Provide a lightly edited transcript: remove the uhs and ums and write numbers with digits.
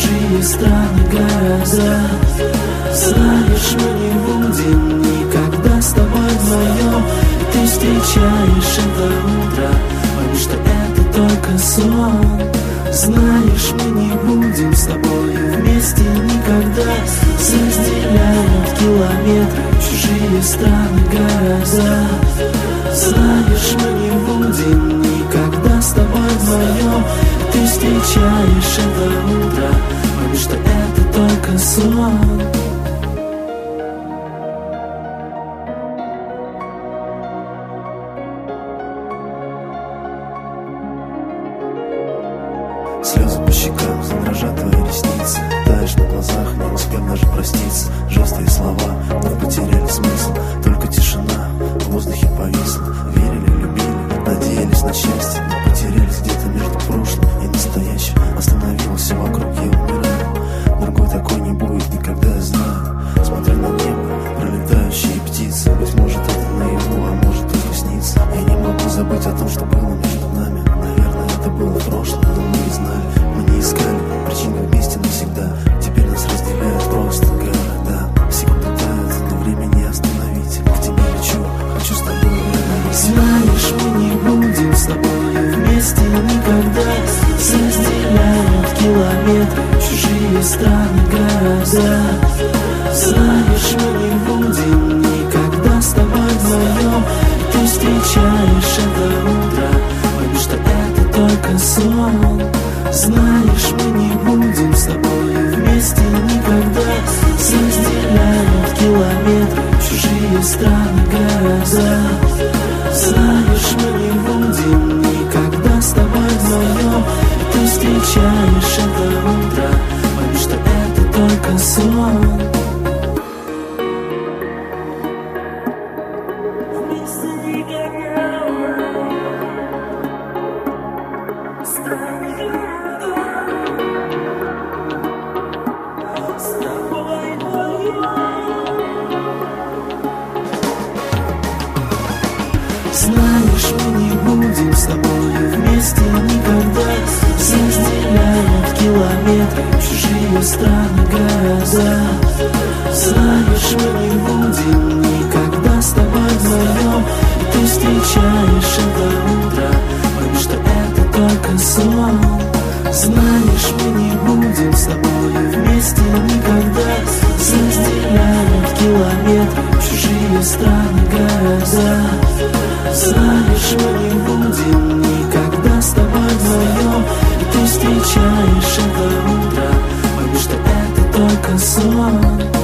чужие страны, города. Знаешь, мы не будем никогда с тобой вдвоем, и ты встречаешь это утро, потому что это только сон. Знаешь, мы не будем с тобой вместе никогда, разделяют километры чужие страны, города. Знаешь, мы не будем никогда с тобой вдвоем, и ты встречаешь это утро, потому что это только сон. Слезы по щекам, задрожат твои ресницы, таешь на глазах, не успев даже проститься. Жесты и слова вновь потеряли смысл, только тишина в воздухе повисла. Верили, любили, надеялись на счастье, но потерялись где-то между прошлым и настоящим. Остановилось все вокруг, я умираю. Другой такой не будет никогда, я знаю. Смотрю на небо, пролетающие птицы. Быть может, это наяву, а может только снится. Я не могу забыть о том, что было между нами. Наверное, это было в прошлом, но мы не знали, мы не искали причин вместе навсегда. Теперь нас разделяют просто города. Секунды тают, но время не остановить. К тебе лечу, хочу с тобой рядом. Знаешь, мы не будем с тобой вместе никогда, разделяют километры чужие страны, города. Знаешь, мы не будем никогда с тобой вдвоем, и ты встречаешь это утро, потому что это только сон. Знаешь, мы не будем с тобой вместе никогда, разделяют километры чужие страны, города. Знаешь, мы не будем никогда с тобой вдвоем, и ты встречаешь это утро, потому что это только сон. Знаешь, мы не будем с тобой вместе никогда, разделяют километры чужие страны, города. Знаешь, мы не будем никогда с тобой вдвоем, и ты встречаешь это утро, потому что это только сон. Знаешь, мы не будем с тобой вместе никогда, разделяют километры чужие страны, города. Знаешь, мы не будем никогда с тобой вдвоем, и ты встречаешь это утро, потому что это только сон.